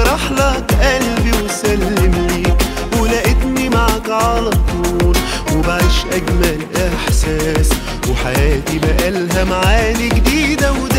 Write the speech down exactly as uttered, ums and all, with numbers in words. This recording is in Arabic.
راح لك قلبي وسلم ليك، ولقيتني معك على طول وبعيش أجمل إحساس، وحياتي بقالها معاني جديدة وده